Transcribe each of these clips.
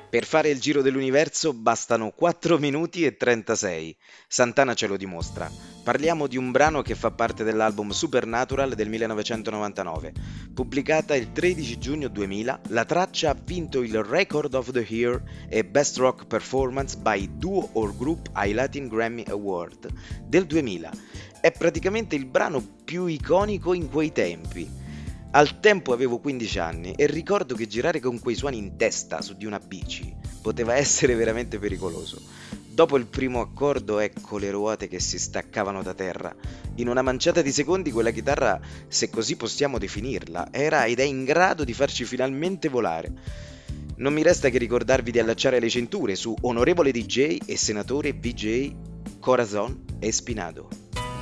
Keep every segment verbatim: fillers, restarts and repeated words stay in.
Per fare il giro dell'universo bastano quattro minuti e trentasei. Santana ce lo dimostra. Parliamo di un brano che fa parte dell'album Supernatural del millenovecentonovantanove. Pubblicata il tredici giugno duemila, la traccia ha vinto il Record of the Year e Best Rock Performance by Duo or Group ai Latin Grammy Award del duemila. È praticamente il brano più iconico in quei tempi. Al tempo avevo quindici anni e ricordo che girare con quei suoni in testa su di una bici poteva essere veramente pericoloso. Dopo il primo accordo, ecco le ruote che si staccavano da terra. In una manciata di secondi quella chitarra, se così possiamo definirla, era ed è in grado di farci finalmente volare. Non mi resta che ricordarvi di allacciare le cinture su Onorevole D J e Senatore V J Corazon Espinado.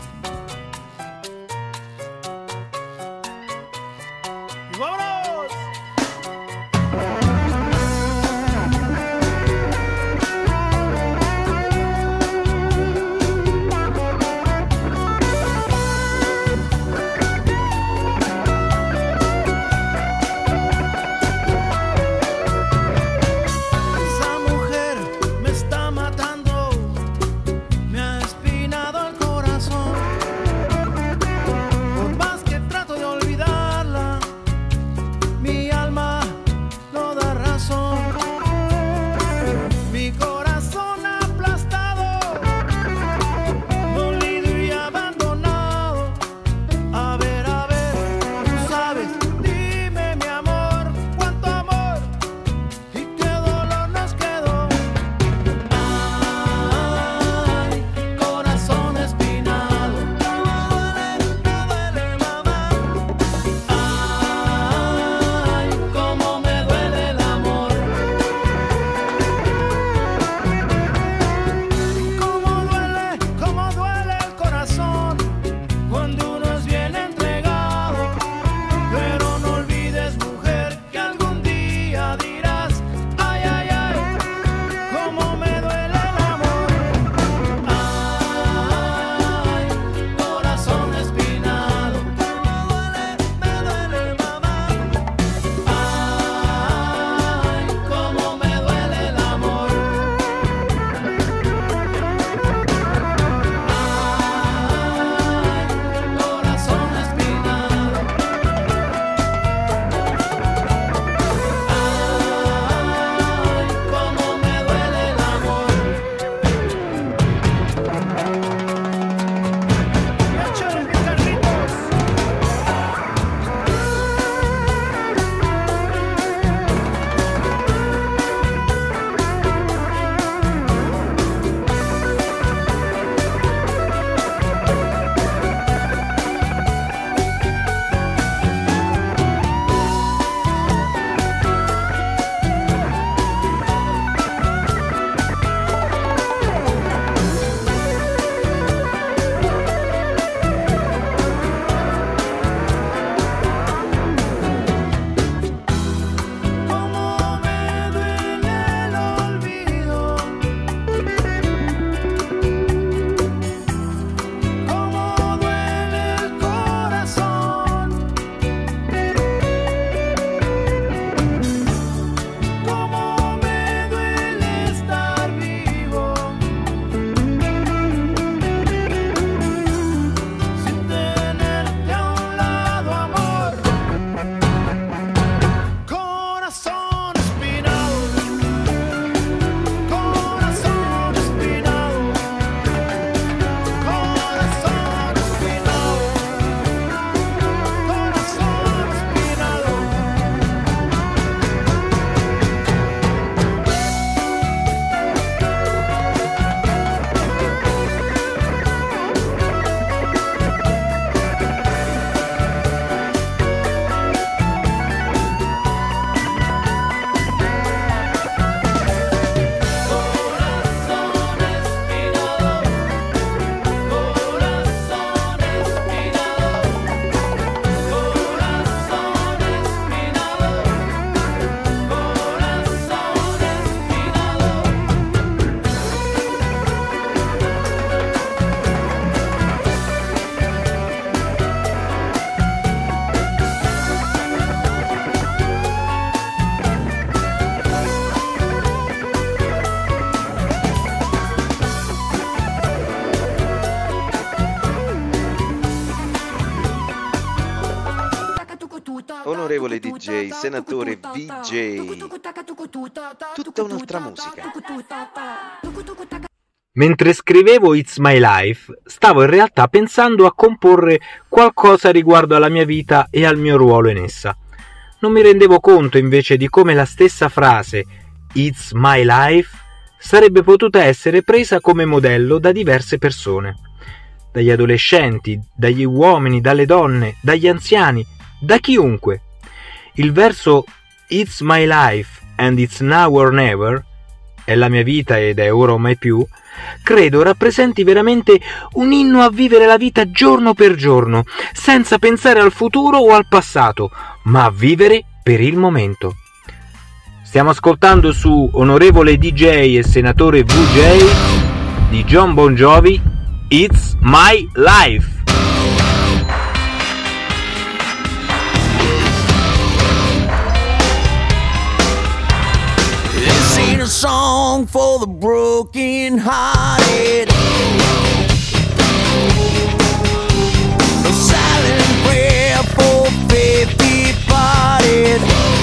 ¡Vámonos! Esa mujer me está matando, me ha espinado el corazón. onorevole D J, senatore V J. Tutta un'altra musica. Mentre scrivevo It's My Life, stavo in realtà pensando a comporre qualcosa riguardo alla mia vita e al mio ruolo in essa. Non mi rendevo conto invece di come la stessa frase It's My Life sarebbe potuta essere presa come modello da diverse persone. Dagli adolescenti, dagli uomini, dalle donne, dagli anziani, da chiunque. Il verso It's My Life and It's Now or Never, è la mia vita ed è ora o mai più, credo rappresenti veramente un inno a vivere la vita giorno per giorno, senza pensare al futuro o al passato, ma a vivere per il momento. Stiamo ascoltando su Onorevole D J e Senatore V J di Jon Bon Jovi, It's My Life. This ain't a song for the broken hearted. A silent prayer for faith departed.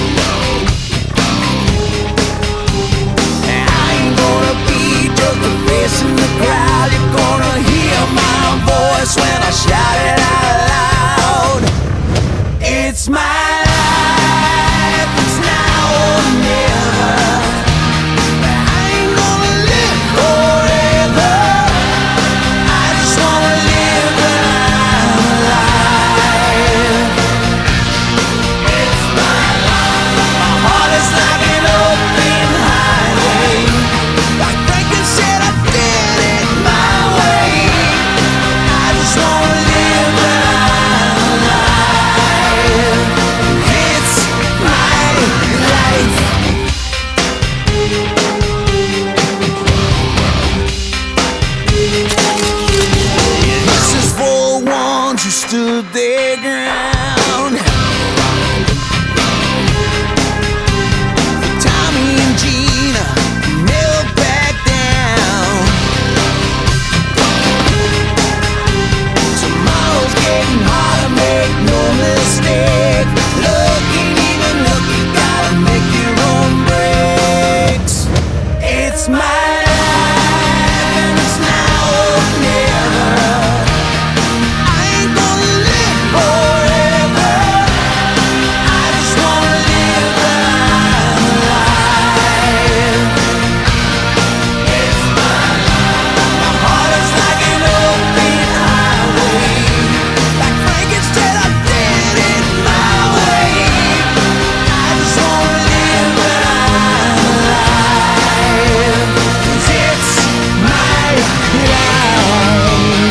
I ain't gonna be just a face in the crowd. You're gonna hear my voice when I shout it out loud. It's my life, it's now or never. I ain't gonna live forever. I just wanna live when I'm alive. It's my life. My heart is like an open highway. Like Franklin said, I did it my way. I just wanna live when I'm alive. It's my life. This is for the ones who stood their ground. For Tommy and Gina, who never back down. Tomorrow's getting harder, make no mistake. Look, ain't even look, you gotta make your own breaks. It's my life and it's now or never. I ain't gonna live forever. I just wanna live when I'm alive. It's my life. My heart is like an open highway. Like Frankenstein, I did it my way. I just wanna live when I'm alive. 'Cause it's my life.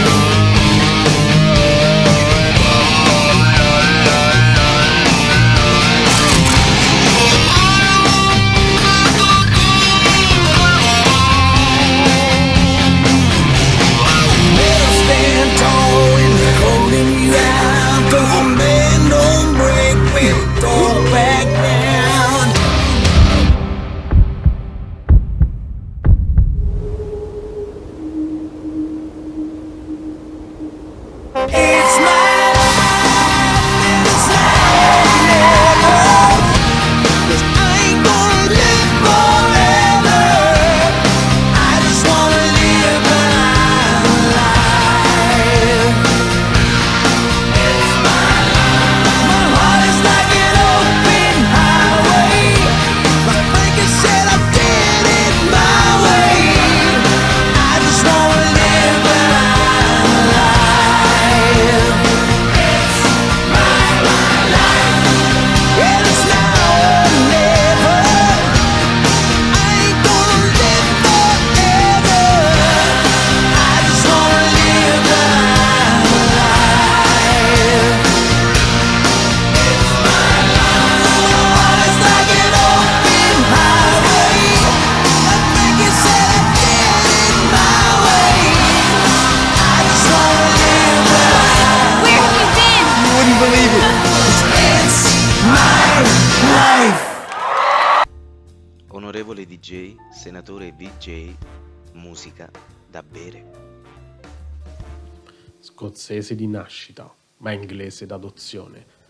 Never stand tall when they're holding you out. Don't bend, don't break, baby, don't back down. It's my life and it's now or never. 'Cause I ain't gonna live forever. I just wanna live when I'm alive. It's my life. My heart is like an open highway. Like Frankie said, I did it my way. I just wanna live when I'm alive. It's my life. And it's now or never. I ain't gonna live forever. I just wanna live when I'm alive. It's my life. My heart is like an open highway. Like Frankie said, I did it my way. I just wanna live when I'm Where have you been? You wouldn't believe it. It's my life. Onorevole D J, senatore V J, musica da bere. Scozzese di nascita, ma inglese d'adozione.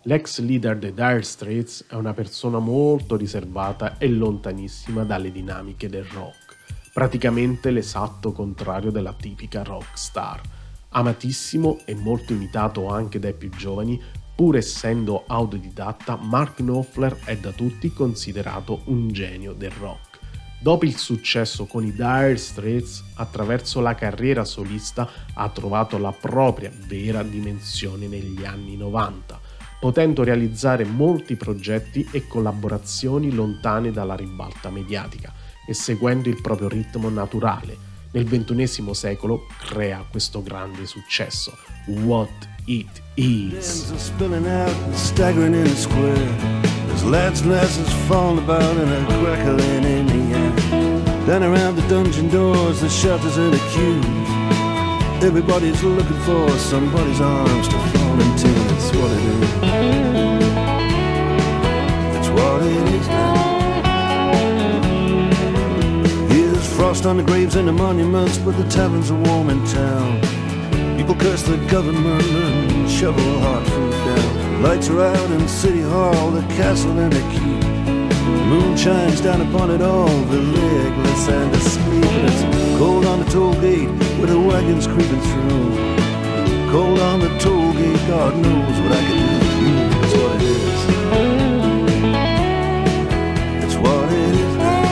L'ex leader dei Dire Straits è una persona molto riservata e lontanissima dalle dinamiche del rock, praticamente l'esatto contrario della tipica rock star. Amatissimo e molto imitato anche dai più giovani, pur essendo autodidatta, Mark Knopfler è da tutti considerato un genio del rock. Dopo il successo con i Dire Straits, attraverso la carriera solista ha trovato la propria vera dimensione negli anni novanta, potendo realizzare molti progetti e collaborazioni lontane dalla ribalta mediatica e seguendo il proprio ritmo naturale. Nel ventunesimo secolo crea questo grande successo, What It Is. Spilling out and staggering in the square. There's lads and lasses falling about and a crackling in the air. Down around the dungeon doors, the shelters and the queues. Everybody's looking for somebody's arms to fall into. That's what it is. That's what it is now. Here's frost on the graves and the monuments, but the taverns are warm in town. People curse the government and shovel hard food down. Lights are out in City Hall, the castle and the keep. The moon shines down upon it all, the legless and the sleep. It's cold on the toll gate with the wagons creeping through. Cold on the toll gate, God knows what I can do for you. That's what it is. That's what it is now.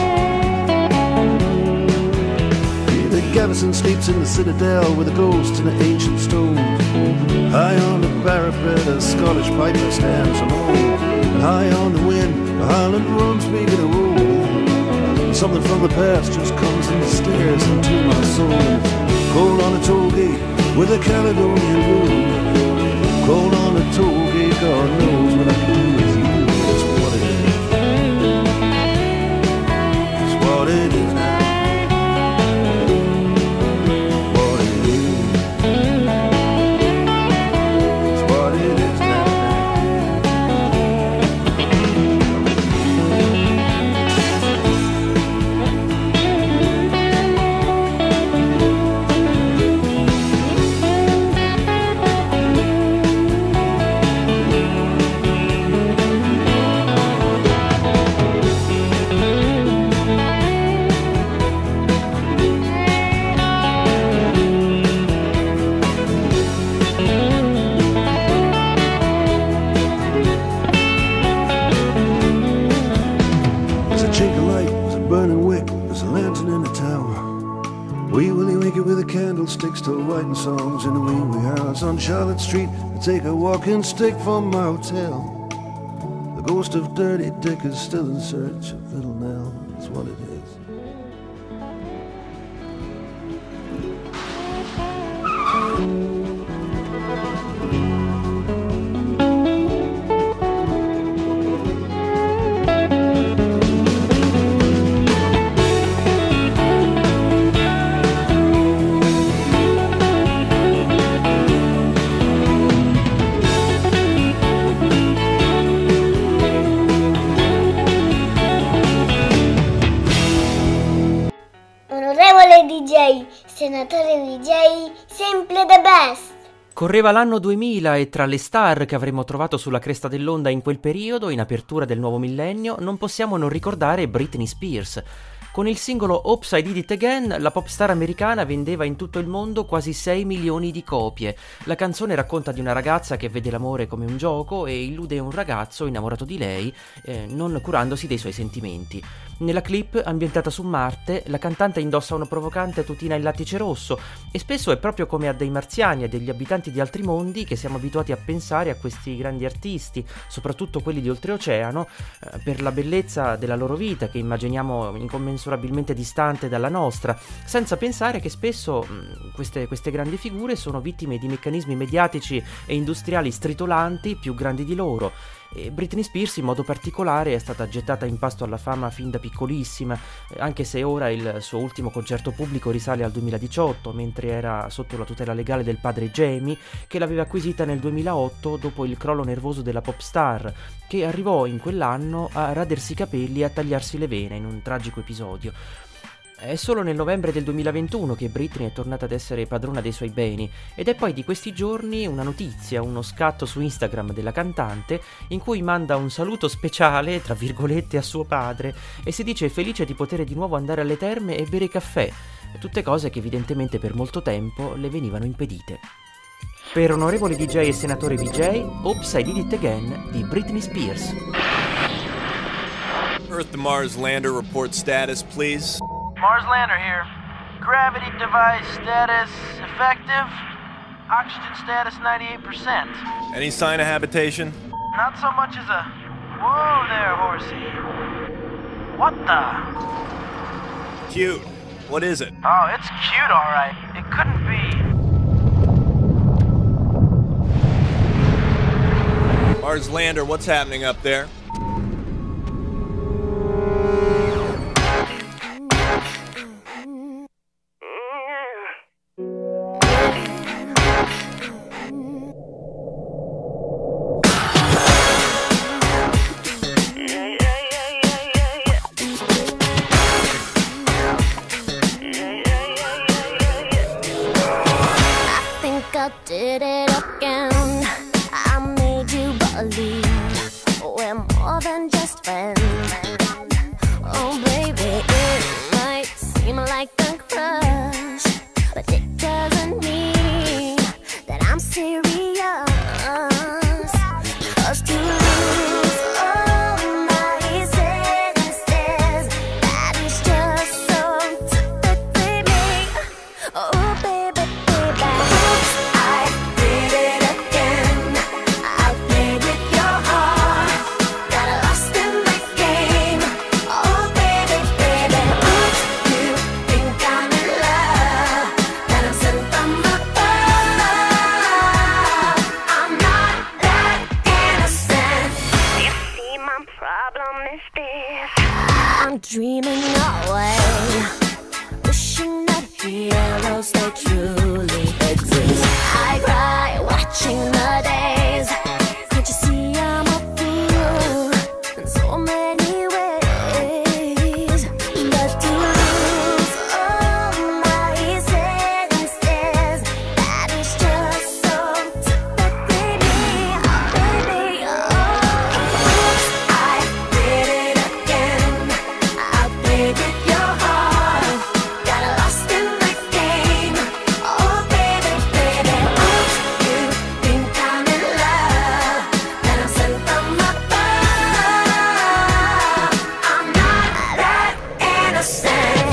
Yeah, the garrison sleeps in the citadel with the ghosts and the ancient stones. High on the parapet, a Scottish piper stands alone. And high on the wind, the Highland drums begin to roll. And something from the past just comes and stares into my soul. Cold on the toll gate with a Caledonian road. Cold on the toll gate, God knows what I can do with you. That's what it is. That's what it is now. What it is. That's what it is now. Candlesticks still writing songs in the wee wee house on Charlotte Street. I take a walking stick from my hotel. The ghost of Dirty Dick is still in search of Little Nell. That's what it is. D J, senatore D J, sempre the best. Correva l'anno duemila e tra le star che avremmo trovato sulla cresta dell'onda in quel periodo, in apertura del nuovo millennio, non possiamo non ricordare Britney Spears. Con il singolo Oops, I Did It Again, la popstar americana vendeva in tutto il mondo quasi sei milioni di copie. La canzone racconta di una ragazza che vede l'amore come un gioco e illude un ragazzo innamorato di lei, eh, non curandosi dei suoi sentimenti. Nella clip, ambientata su Marte, la cantante indossa una provocante tutina in lattice rosso e spesso è proprio come a dei marziani e degli abitanti di altri mondi che siamo abituati a pensare a questi grandi artisti, soprattutto quelli di oltreoceano, eh, per la bellezza della loro vita che immaginiamo incommensurabilmente distante dalla nostra, senza pensare che spesso mh, queste, queste grandi figure sono vittime di meccanismi mediatici e industriali stritolanti più grandi di loro. E Britney Spears in modo particolare è stata gettata in pasto alla fama fin da piccolissima, anche se ora il suo ultimo concerto pubblico risale al duemiladiciotto, mentre era sotto la tutela legale del padre Jamie, che l'aveva acquisita nel duemilaotto dopo il crollo nervoso della pop star, che arrivò in quell'anno a radersi i capelli e a tagliarsi le vene in un tragico episodio. È solo nel novembre del duemilaventuno che Britney è tornata ad essere padrona dei suoi beni, ed è poi di questi giorni una notizia, uno scatto su Instagram della cantante in cui manda un saluto speciale, tra virgolette, a suo padre e si dice felice di poter di nuovo andare alle terme e bere caffè, tutte cose che evidentemente per molto tempo le venivano impedite. Per onorevole D J e senatore V J, Oops, I Did It Again di Britney Spears. Earth to Mars lander report status, please. Mars lander here. Gravity device status effective. Oxygen status ninety-eight percent. Any sign of habitation? Not so much as a... Whoa there, horsey. What the? Cute. What is it? Oh, it's cute, all right. It couldn't be... Mars lander, what's happening up there? I did it again. I made you believe we're more than just friends. Oh baby, it might seem like a crush, but it doesn't mean that I'm serious. 'Cause to lose all my senses, that is just so typically me. Oh baby, baby, I did it again. I played with your heart, got lost in the game. Oh baby, baby, oops, you think I'm in love, that I'm sent from above. I'm not that innocent. You see, my problem is this: I'm dreaming away, wishing that heroes they truly exist. I cry watching the days. Can't you see I'm a fool in so many ways? But to lose all my senses, that is just so typically me. Oh baby, oh, oops, I did it again. I played with your heart, got lost in the game. Oh baby, baby, oops, you think I'm in love, that I'm sent from above. I'm not that innocent.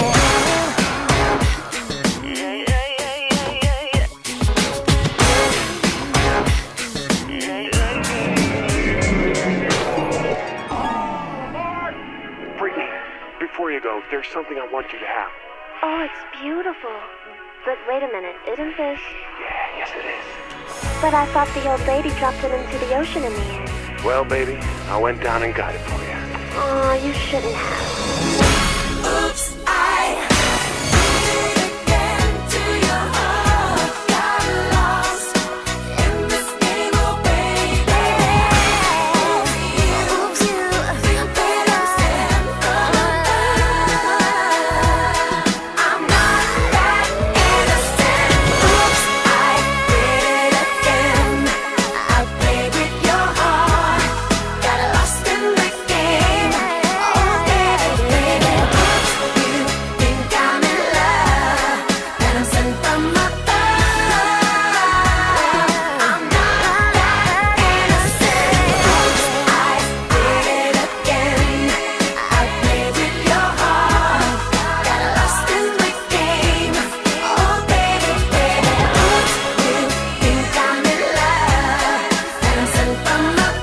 Brittany, before you go, there's something I want you to have. Oh, it's beautiful. But wait a minute, isn't this... Yeah, yes it is. But I thought the old lady dropped it into the ocean in the end. Well, baby, I went down and got it for you. Oh, you shouldn't have. Oops, I did it again to your heart. Got lost in this game, oh baby. Oops, you think that I'm sent from above. I'm not that innocent. Oops, I did it again. I played with your heart, got lost in the game. Oh baby, baby, oops, you think I'm in love, that I'm sent from above. I'm not that innocent. Oops, I did it again. I played with your heart, got lost in the game. Oh baby, baby, oops, you think I'm in love, that I'm sent from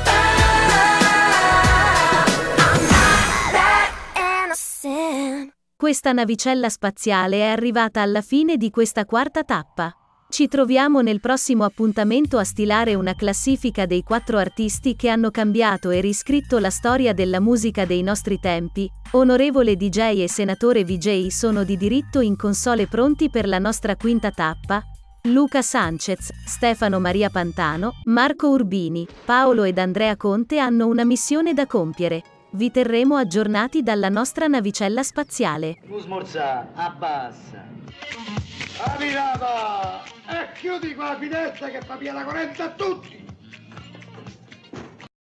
above. I'm not that innocent. Questa navicella spaziale è arrivata alla fine di questa quarta tappa. Ci troviamo nel prossimo appuntamento a stilare una classifica dei quattro artisti che hanno cambiato e riscritto la storia della musica dei nostri tempi. Onorevole D J e senatore V J sono di diritto in console pronti per la nostra quinta tappa. Luca Sanchez, Stefano Maria Pantano, Marco Urbini, Paolo ed Andrea Conte hanno una missione da compiere. Vi terremo aggiornati dalla nostra navicella spaziale. Tu smorza, abbassa. Amirava! E chiudi qua la finestra che fa via la corrente a tutti!